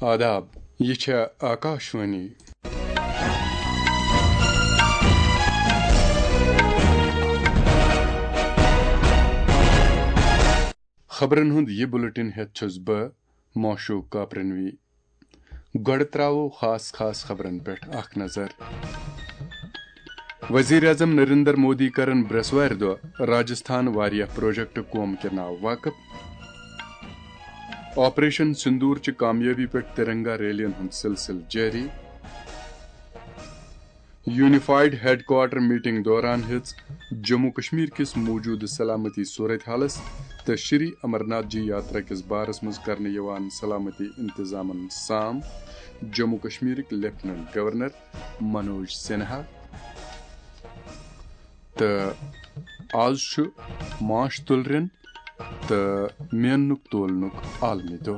آداب، یہ چھےٚ آکاشوانی خبرن ہند یہ بلٹن ہیت چھس بہ موشوق کاپرنوی۔ گۄڈٕ تراوو خاص خبرن پٮ۪ٹھ اکھ نظر۔ وزیر اعظم نریندر مودی کرن برسوار دۄہ راجستھان واریاہ پروجیکٹ قوم کے ناو واقف۔ آپریشن سندور چہ کامیابی پٮ۪ٹھ ترنگا ریلین ہند سلسلہ جاری۔ یونیفائڈ ہیڈ کوارٹر میٹنگ دوران ہز جموں کشمیر کس موجودہ سلامتی صورتحالس تو شری امرناتھ جی یاترا کس بارس مز کرنے یوان سلامتی انتظامن سام جموں کشمیر لیفٹننٹ گورنر منوج سنہا۔ تو آز ماش تلرن تو مینک تولنک عالمی دہ۔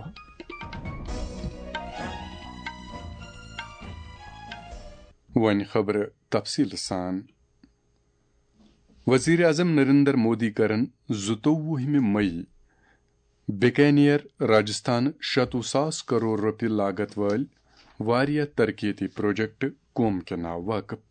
ون خبر تفصیل سان۔ وزیر اعظم نریندر مودی کرن 22 مئی بیکانیر راجستھان 600,000 کروڑ روپیہ لاگت ول واریاہ ترقیتی پروجیکٹ قوم کے ناو واقف۔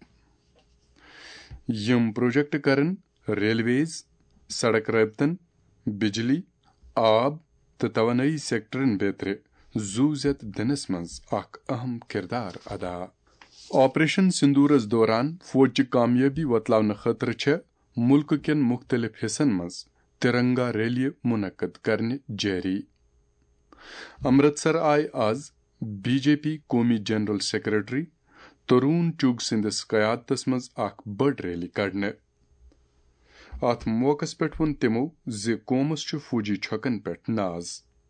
یم پروجیکٹ کرن ریلویز، سڑک رابطن، بجلی، آب تو توانائی سیکٹرن بیترِ زو زیت دنس مز اخ اہم کردار ادا۔ آپریشن سندورس دوران فوج کامیابی وتلاونہ خاطر چھ ملک کین مختلف حصن مز ترنگا ریلی منعقد کرنے جاری۔ امرتسر آئی آز بی جے پی قومی جنرل سیکرٹری ترون چوگ سندس قیادتس مز اخ بڑ ریلی کڑنے۔ ات موقع پہ ون تمو زِ قومس چھ فوجی چھکن پہ ناز۔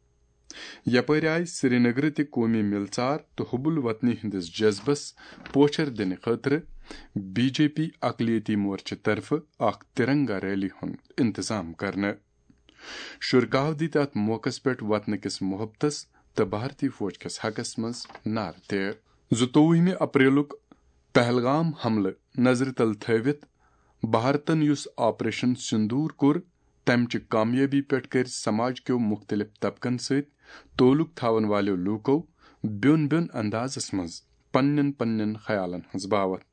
یپر آئی سری نگر تہ قومی ملژار تو حب الوطنی ہندس جذبس پوچھر دن خاطر بی جے پی اقلیتی مورچہ طرف اخ ترنگا ریلی ہند انتظام کرنے۔ شرکاو دت ات موقع پہ وطن کس محبتس تو بھارتی فوج کس حقس مز نعرہ تہ۔ 22 اپریلک پہلگام حملہ نظر تل تھوت بھارتن یس آپریشن سندور کور تمچہ کامیابی پہ کر سماج کیو مختلف طبقن ست تعلق تھاون والو لوکو بیون بیون اندازس مز پنن خیالن ہز باوت۔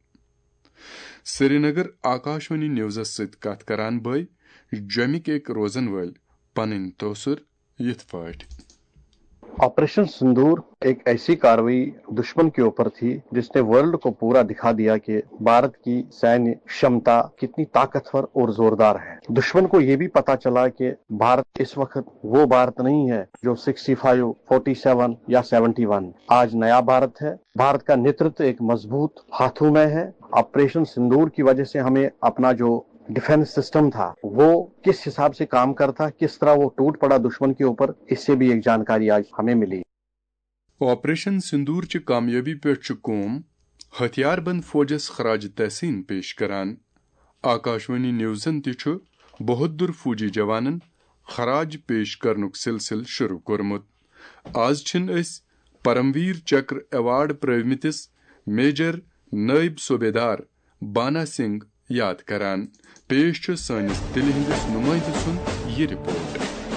سری نگر آکاشوانی نیوزس ست کت کران بھائی جمک ایک روزن ول پنن توثر یت پاٹ۔ آپریشن سندور ایک ایسی کارروائی دشمن کے اوپر تھی جس نے ورلڈ کو پورا دکھا دیا کہ بھارت کی سینیہ شمتا کتنی طاقتور اور زوردار ہے۔ دشمن کو یہ بھی پتا چلا کہ بھارت اس وقت وہ بھارت نہیں ہے جو 65، 47 یا 71۔ آج نیا بھارت ہے۔ بھارت کا نیترتو ایک مضبوط ہاتھوں میں ہے۔ آپریشن سندور کی وجہ سے ہمیں اپنا جو ڈیفنس سسٹم تھا وہ کس حساب سے کام کرتا، کس طرح وہ ٹوٹ پڑا دشمن کے اوپر، اس سے بھی ایک جانکاری آج ہمیں ملی۔ آپریشن سندور چہ کامیابی پہ قوم ہتھیار بند فوجس خراج تحسین پیش کران۔ آکاشوانی نیوزن تہ بہادر فوجی جوانن خراج پیش کرنک سلسلہ شروع کورمت۔ آز چھن اس پرمویر چکر ایوارڈ پرٲومتس میجر نائب صوبیدار بانا سنگھ یاد کران۔ پیش چھ سانس دلہ ہندس نمائندہ سند یہ رپورٹ۔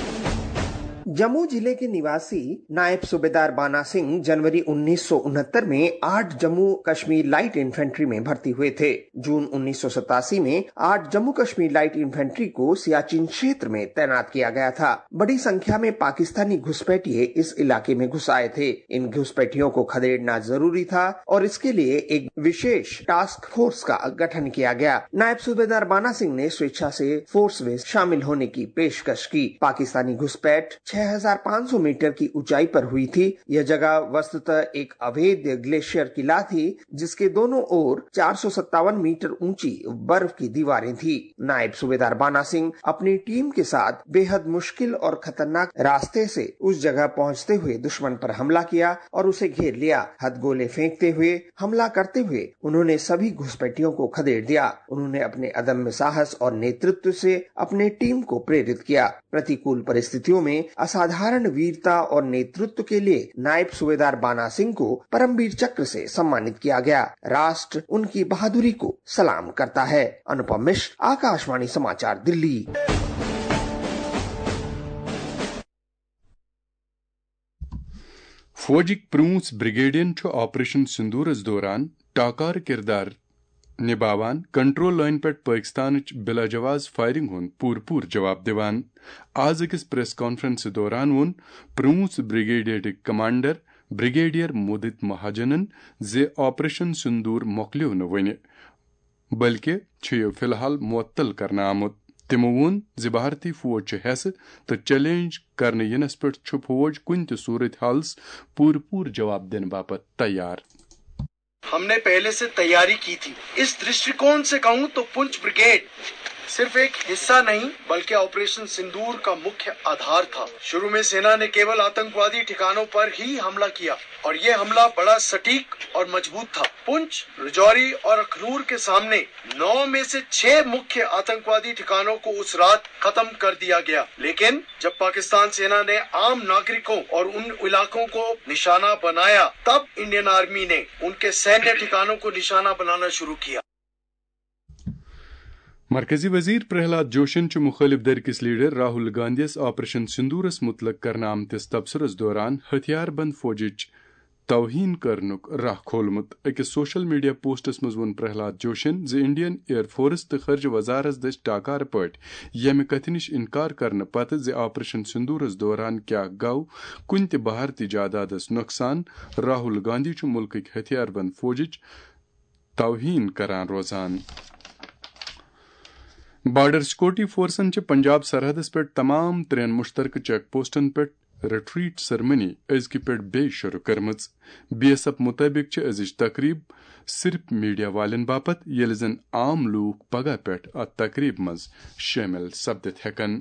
جموں ضلع کے نواسی نائب صوبیدار بانا سنگھ جنوری 1969 میں 8 جموں کشمیر لائٹ انفینٹری میں بھرتی ہوئے تھے۔ جون 1987 میں 8 جموں کشمیر لائٹ انفینٹری کو سیاچن شیتر میں تعینات کیا گیا تھا۔ بڑی سنکھیا میں پاکستانی گھسپیٹیے اس علاقے میں گھس آئے تھے۔ ان گھسپیٹیوں کو کھدیڑنا ضروری تھا اور اس کے لیے ایک وشیش ٹاسک فورس کا گٹھن کیا گیا۔ نائب صوبیدار بانا سنگھ نے سویچھا سے فورس میں شامل ہونے کی پیشکش کی۔ پاکستانی گھسپیٹ 6500 میٹر کی اونچائی پر ہوئی تھی۔ یہ جگہ وسطتः ایک اویدھ گلیشیئر قلعہ تھی جس کے دونوں اور 457 میٹر اونچی برف کی دیواریں تھی۔ نائب صوبیدار بانا سنگھ اپنی ٹیم کے ساتھ بے حد مشکل اور خطرناک راستے سے اس جگہ پہنچتے ہوئے دشمن پر حملہ کیا اور اسے گھیر لیا۔ ہتھ گولے پھینکتے ہوئے حملہ کرتے ہوئے انہوں نے سبھی گھسپیٹیوں کو کھدیڑ دیا۔ انہوں نے اپنے عدم ساہس اور نیترتو سے اپنے ٹیم کو پریرت کیا۔ پرتیکول پرستتھیوں میں اسادھارن ویرتا اور نیترتو کے لیے نائب صوبیدار بانا سنگھ کو پرم ویر چکر سے سمانت کیا گیا۔ راشٹر ان کی بہادری کو سلام کرتا ہے۔ انوپم مشر، آکاشوانی سماچار، دلی۔ فوجک پرٛوٗنٛژ بریگیڈین چھُ آپریشن سندورس دوران ٹاکار کردار نباوان کنٹرول لائن پٮ۪ٹھ پاکستانٕچ بلا جواز فائرنگ ہُنٛد پوٗرٕ جواب دِوان. آز أکِس پریس کانفرنس دوران ووٚن پرٛوٗنٛژ بریگیڈیٹٕکۍ کمانڈر بریگیڈیئر مودت مہاجنن زِ آپریشن سندور مۄکلیو نہٕ وُنہِ بلکہِ چھُ یہِ فی الحال معطل کرنہٕ آمُت. تِمو ووٚن زِ بھارتی فوج چھُ حیث تہٕ چیلنج کرنہٕ یِنس پٮ۪ٹھ چھُ فوج کُنہِ تہِ صورت حالس پوٗرٕ جواب دِنہٕ باپتھ تیار. ہم نے پہلے سے تیاری کی تھی. اس درشٹیکون سے کہوں تو پنچ بریگیڈ صرف ایک حصہ نہیں بلکہ آپریشن سندور کا مکھیہ آدھار تھا. شروع میں سینا نے کیول آتنکوادی ٹھکانوں پر ہی حملہ کیا اور یہ حملہ بڑا سٹیک اور مضبوط تھا. پنچ، رجوری اور اخنور کے سامنے 9 میں سے 6 مکھیہ آتنکوادی ٹھکانوں کو اس رات ختم کر دیا گیا. لیکن جب پاکستان سینا نے عام ناگرکوں اور ان علاقوں کو نشانہ بنایا تب انڈین آرمی نے ان کے سینیہ ٹھکانوں کو نشانہ بنانا شروع کیا. مرکزی وزیر پرہلاد جوشن چھُ مخٲلف دھرِ کِس لیڈر راہل گاندھیَس آپریشن سندورس متعلق کرنہٕ آمتِس تبصرس دوران ہتھیار بند فوجٕچ توہین کرنُک راہ کھولمُت. أکِس سوشل میڈیا پوسٹس منٛز ووٚن پرہلاد جوشن زِ انڈین ایئر فورس تہٕ خارجہ وزارت دٔسۍ ٹاکارٕ پٲٹھۍ ییٚمہِ کتھِ نِش انکار کرنہٕ پتہٕ زِ آپریشن سندورس دوران کیٛاہ گوٚو کُنہِ تہِ بھارتی جادادس نۄقصان، راہل گاندھی چھُ مُلکٕکۍ ہتھیار بند فوجٕچ توہین کران روزان. بارڈر سیکورٹی فورسن چھِ پنجاب سرحدس پٮ۪ٹھ تمام 3 مشترکہٕ چیک پوسٹن پٮ۪ٹھ ریٹریٹ سرمنی أزکہِ پٮ۪ٹھ بیٚیہِ شروع کٔرمٕژ. BSF مُطٲبِق چھِ أزِچ تقریب صرف میڈیا والٮ۪ن باپتھ ییٚلہِ زن عام لوٗکھ پگہہ پٮ۪ٹھ اتھ تقریب منٛز شٲمِل سپدِتھ ہٮ۪کن.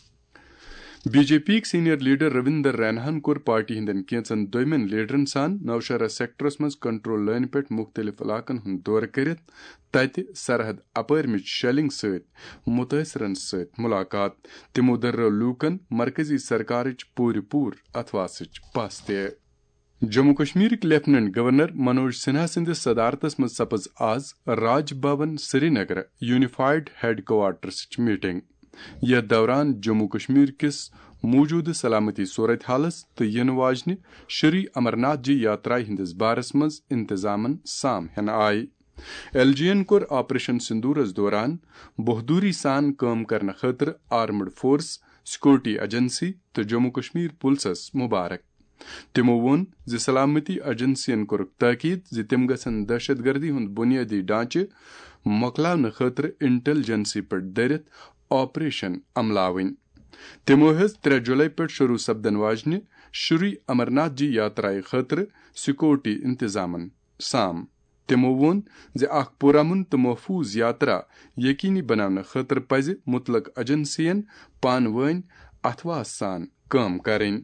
BJP یِکۍ سیٖنیر لیڈر رویندر ریناہن کوٚر پارٹی ہٕنٛدٮ۪ن کینژن دویمٮ۪ن لیڈرن سان نوشہرہ سیکٹرس منٛز کنٹرول لٲنہِ پٮ۪ٹھ مُختٔلِف علاقن ہُنٛد دورٕ کٔرِتھ تتہِ سرحد اپٲرمٕچ شیلنگ سۭتۍ مُتٲثرن سۭتۍ مُلاقات. تِمو دٔررٲو لوٗکن مرکزی سرکارٕچ پوٗرٕ اتھواسٕچ پژھ تہِ. جموں کشمیرٕکۍ لیفٹیننٹ گورنر منوج سنہا سٕنٛدِس صدارتس منٛز سپٕز آز Raj Bhavan Srinagar unified head کوارٹرسٕچ میٹنگ. یتھ دوران جموں کشمیر کِس موٗجوٗدٕ سلامتی صورت حالس تہٕ یِنہٕ واجنہِ شری امرناتھ جی یاترایہِ ہٕنٛدِس بارس منٛز انتظامن سام ہٮ۪نہٕ آیہِ. LG ین کوٚر آپریشن سندورس دوران بہادوری سان کٲم کرنہٕ خٲطرٕ آرمڈ فورس، سیکورٹی ایجنسی تہٕ جموں کشمیر پُلسس مُبارک. تِمو ووٚن زِ سلامتی ایجنسین کوٚرُکھ تٲکیٖد زِ تِم گژھن دہشت گردی ہُنٛد بُنیٲدی ڈھانچہٕ مۄکلاونہٕ خٲطرٕ انٹیلجنسی پٮ۪ٹھ دٔرِتھ آپریشن عملاوٕنۍ. تِمو ہیٚژ 3 جُلائی پٮ۪ٹھ شروع سپدن واجنہِ شری امرناتھ جی یاترایہِ خٲطرٕ سیکورٹی انتظامن سام. تِمو ووٚن زِ اکھ پُرامن تہٕ محفوٗظ یاترا یقینی بناونہٕ خٲطرٕ پزِ مُتعلق ایجنسین پانہٕ ؤنۍ اتھواس سان کٲم کرٕنۍ.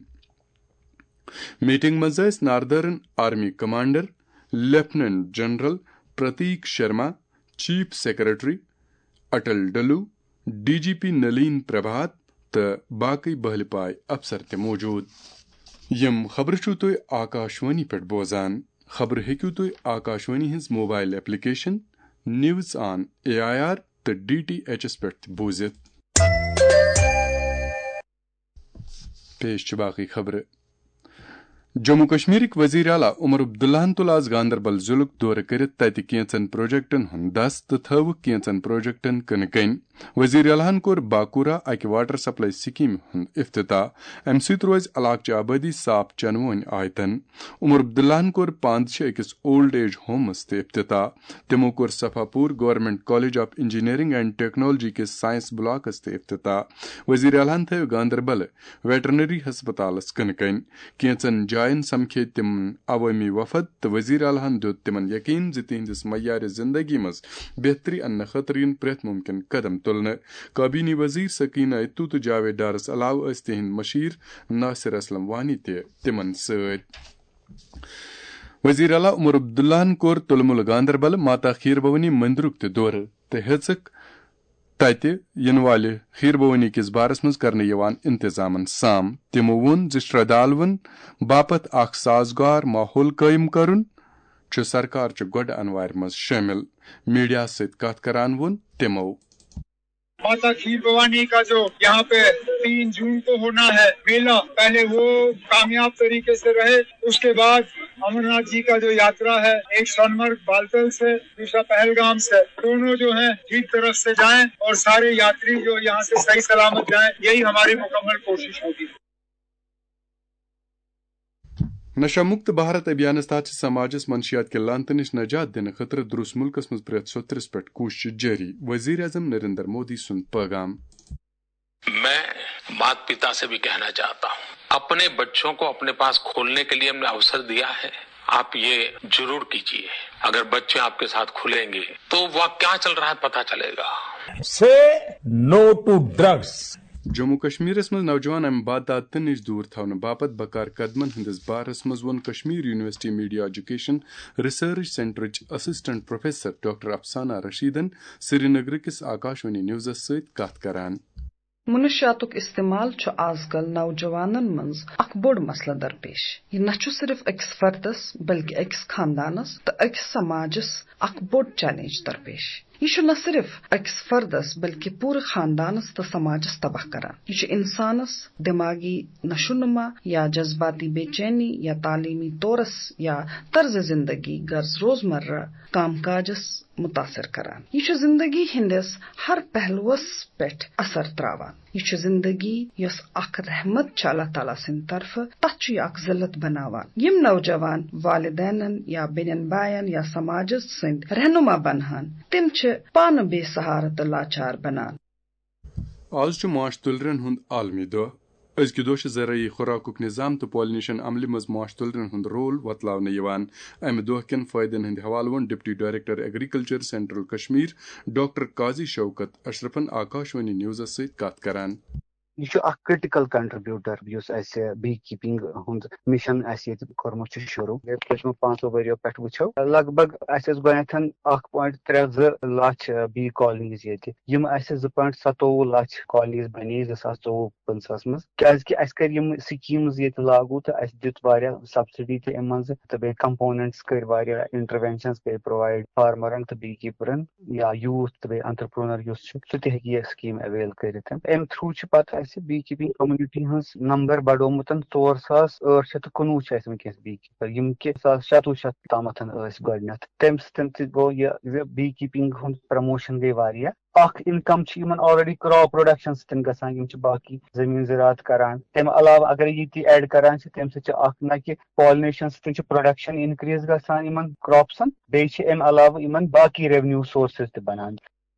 میٹنگ منٛز ٲسۍ northern army commander lieutenant general Prateek Sharma, chief secretary Atal Dulloo, DGP Nalin Prabhat تہٕ باقٕے بہلہِ پایہِ افسر تہِ موٗجوٗد. یِم خبرٕ چھِو تُہۍ آکاشوانی پٮ۪ٹھ بوزان. خبرٕ ہیٚکِو تُہۍ آکاشوانی ہٕنٛز mobile application news on AIR تہٕ DTH پٮ۪ٹھ تہِ بوٗزِتھ. پیش چھِ باقٕے خبرٕ. جموں کشمیرٕکۍ وزیر اعلیٰ عمر عبداللہن تُل آز گاندربل ضلعُک دورٕ کٔرِتھ تَتہِ کینژن پروجیکٹن ہُنٛد دَس تہٕ تھٲوٕکھ کینژن پروجیکٹن کٕنہٕ کَنۍ. وزیر اعلیٰ ہن کوٚر باکورہ اکہِ واٹر سپلائی سکیٖمہِ ہُنٛد افتتاح. اَمہِ سۭتۍ روزِ علاقچہِ آبٲدی صاف چنہٕ وٲنۍ آیتن. عمر عبداللہن کوٚر پانٛژھِ أکِس اولڈ ایج ہومس تہِ افتتاح. تِمو کوٚر Safapora government college of engineering and technology کِس سائنس بلاکس تہِ افتتاح. وزیر اعلیٰ ہن تھٲو گاندربل ویٹرنری ہسپتالس کٕنہٕ کَنۍ. کینژن جاین سمکھے تِمن عوٲمی وفد تہٕ وزیر اعلیٰ ہن دِیُت تِمن یقین زِ تِہنٛدِس معیارِ زندگی منٛز بہتری اننہٕ خٲطرٕ یِن پرٛٮ۪تھ مُمکِن قدم تُلنہٕ. کابینی وزیر سکینہ اتو تہٕ جاوید ڈارس علاوٕ ٲسۍ تِہنٛدۍ مشیر ناصر اسلم وانی تہِ تِمن سۭتۍ. وزیر اعلیٰ عمر عبداللہن کوٚر تُلمُل گاندربل ماتا کھیٖر بھوانی مندرُک تہِ دورٕ تہٕ ہیژٕکھ تتہِ یِنہٕ والہِ کھیٖر بھوانی کِس بارس منٛز کرنہٕ یِوان انتظامن سام. تِمو ووٚن زِ شردالوَن باپتھ اکھ سازگار ماحول قٲیِم کرُن چھُ سرکارچہِ گۄڈٕ انوارِ منٛز شٲمِل. میڈیاہس سۭتۍ کتھ کران ووٚن تِمو माता खीर भवानी का जो यहाँ पे 3 जून को होना है मेला, पहले वो कामयाब तरीके से रहे। उसके बाद अमरनाथ जी का जो यात्रा है, एक सोनमर्ग बालतल से, दूसरा पहलगाम से, दोनों जो है ठीक तरफ से जाएं और सारे यात्री जो यहाँ से सही सलामत जाएं, यही हमारी मुकम्मल कोशिश होगी। नशा मुक्त भारत अभियान तहत समाजस मंशियात के लानत निश नजात दिन खतर दुरुस्त मुल्कस मज प्रेत सोत्रस पे कोशिश जारी। वजीर आजम नरेंद्र मोदी सुन पैगाम। मैं माता पिता से भी कहना चाहता हूँ, अपने बच्चों को अपने पास खोलने के लिए हमने अवसर दिया है, आप ये जरूर कीजिए। अगर बच्चे आपके साथ खुलेंगे तो वह क्या चल रहा है पता चलेगा। Say no to drugs. Jammu कश्मीरस मज नौजवान अम बात निश दूर थवन बापत बकार कदमन हंदिस बारस मज वोन Kashmir university media education research सेंटरच असिस्टेंट प्रोफेसर डॉक्टर अफसाना रशीदन श्रीनगर किस आकाशवाणी न्यूज़स सत कथ करान। मुनशियातुक इस्तेमाल आजकल नौजवानन मंज अख बोड़ मसला दरपेश। यह न सिर्फ अकिस फर्दस बल्कि अकिस खानदानस तो अकिस समाजस अख बोड़ चैलेंज दरपेश। यह न सिर्फ अकिस फर्दस बल्कि पूरे खानदानस तो समाजस तबाह करान। यह इंसानस दिमागी नशोनुमा या जज्बाती बेचैनी या तालीमी तौरस या तर्ज जिंदगी गर्ज रोजमर्रा कामकाजस मुतासर करान। यह जिंदगी हिंदिस हर पहलुस पेट असर त्रावान। यह जिंदगी यस अख रहमत छ अल्लाह ताला सिंद तरफ तथ अख जिल्लत बनावान। यम नौजवान वालिदैनन या बेनन बायन या समाजस सिंद रहनुमा बनहान तिम छ पान बेसहारा तो लाचार बनान। आज माश तुलरन हुंद आलमी दो। अजकि दोह ज़राई खुराकुक निज़ाम तो पॉलिनेशन अमल मज माश तुलरन हुंद रोल वतलावन यवान। अमि दोह कन फायदन हंद हवाल वन deputy director agriculture central Kashmir doctor Qazi Shaukat अशरफन आकाशवाणी न्यूज़स सत कथ करान। यह क्रिटिकल कंट्रीब्यूटर बी कीपिंग हुंद मिशन कोर्मुत शुरू 5 वरियो पे वो लगभग 1.32 लाख बी कॉलोनीज ये 2.27 लाख कॉलोनीज बने 2024-25 मज क्या स्कीम्स ये लागू तो दित सब्सिडी तो बे कंपोनेंट्स कर इंटरवेंशंस कर प्रोवाइड फार्मरन तो बी कीपरन या यूथ तो एंटरप्रेन्योर सह यह स्कीम अवेल कर अम थ्रू पता बी कीपिंग कम्युनिटी हज नंबर बढ़ोमुत 4,819 वनकस बी कीपर यम कि 700 तम गत तम सत गो यह बी कीपिंग हुंद प्रमोशन गई वारिया इनकम ऑलरेडी क्रॉप प्रोडक्शन सतन बाकी जमीन ज़रात करान तम अलावा अगर ये ऐड करान तम न कि पॉलिनेशन सतन प्रोडक्शन इनक्रीज गसान क्रॉप्सन बे अलावा बाकी रेवेन्यू सोर्सेज त बनान।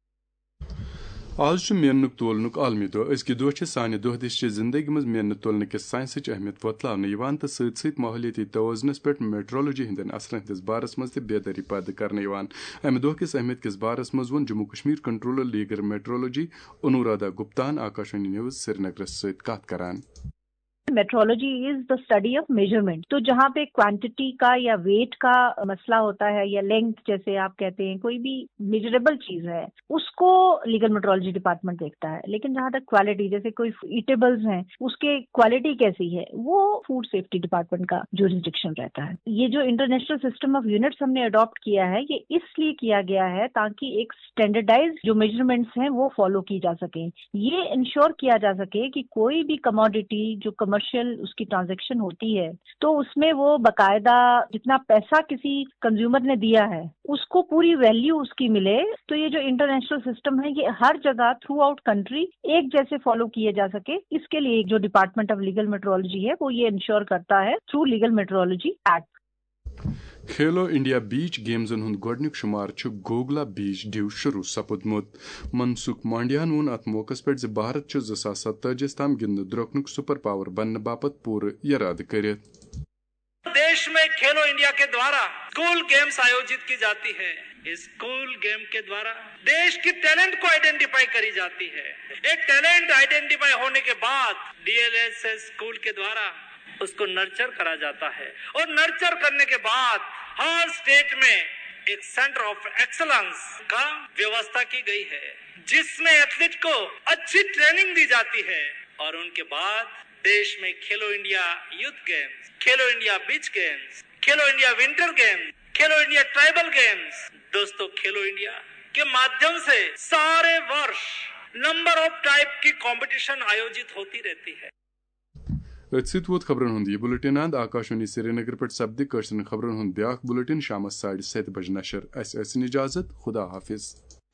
आज मेहनत तोलनुक आलमी दो। अजकि दोह सानि दोह दिश जिंदगी मज मेहनत तोलने किस साइंसच अहमियत वतलावन तो सत माहौलियाती तवज़ुनस पे मेट्रोलॉजी हंदन असरन हंदिस बारस मज बेदारी पैदा करने अमि दोह किस अहमियत किस बारस मज वोन Jammu Kashmir controller legal metrology Anuradha गुप्तान आकाशवाणी न्यूज़ श्रीनगर सत कथ करान। Metrology is the study of measurement. तो जहाँ पे क्वांटिटी का या वेट का मसला होता है या लेंथ जैसे आप कहते हैं कोई भी मेजरेबल चीज है उसको लीगल मेट्रोलॉजी डिपार्टमेंट देखता है। लेकिन जहाँ तक क्वालिटी जैसे कोई ईटेबल्स हैं उसके क्वालिटी कैसी है वो फूड सेफ्टी डिपार्टमेंट का जुरिसडिक्शन रहता है। ये जो इंटरनेशनल सिस्टम ऑफ यूनिट्स हमने अडॉप्ट किया है ये इसलिए किया गया है ताकि एक स्टैंडर्डाइज जो मेजरमेंट्स हैं वो फॉलो की जा सके। ये इंश्योर किया जा सके कि कोई भी कमोडिटी जो कमर्शियल उसकी ट्रांजैक्शन होती है तो उसमें वो बकायदा जितना पैसा किसी कंज्यूमर ने दिया है उसको पूरी वैल्यू उसकी मिले। तो ये जो इंटरनेशनल सिस्टम है ये हर जगह थ्रू आउट कंट्री एक जैसे फॉलो किए जा सके, इसके लिए जो डिपार्टमेंट ऑफ लीगल मेट्रोलॉजी है वो ये इंश्योर करता है through legal metrology act. Khelo India beach गेम्सन हुंद गोडनिक शुमार गोगला बीच ड्यू शुरू सपुदमुत। मनसुख मांडियान वोन अत मौकस पे भारत 2027 तम गिंद द्रोकनुक सुपर पावर बनने बापत पूरे इराद करित। देश में खेलो इंडिया के द्वारा स्कूल गेम्स आयोजित की जाती है। इस स्कूल गेम के द्वारा देश की टैलेंट को आइडेंटिफाई करी जाती है। एक टैलेंट आइडेंटिफाई होने के बाद DLSS स्कूल के द्वारा उसको नर्चर करा जाता है और नर्चर करने के बाद हर स्टेट में एक सेंटर ऑफ एक्सीलेंस का व्यवस्था की गई है जिसमें एथलीट को अच्छी ट्रेनिंग दी जाती है और उनके बाद देश में Khelo India youth games, Khelo India beach games, Khelo India winter games, Khelo India tribal games. दोस्तों खेलो इंडिया के माध्यम से सारे वर्ष नंबर ऑफ टाइप की कंपटीशन आयोजित होती रहती है। अत वोत खबरन हुंद यह बुलेटिन अंद आकाशवाणी श्रीनगर पे सपद कशरन खबरन हुंद ब्याक बुलेटिन शाम 7:30 बजे नशर। अस इजाजत, खुदा हाफिज।